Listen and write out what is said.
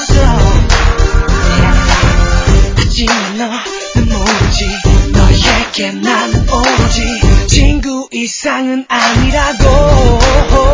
있었어. 하지만 너는 모르지. 너에게 난 오로지 친구 이상은 아니라고.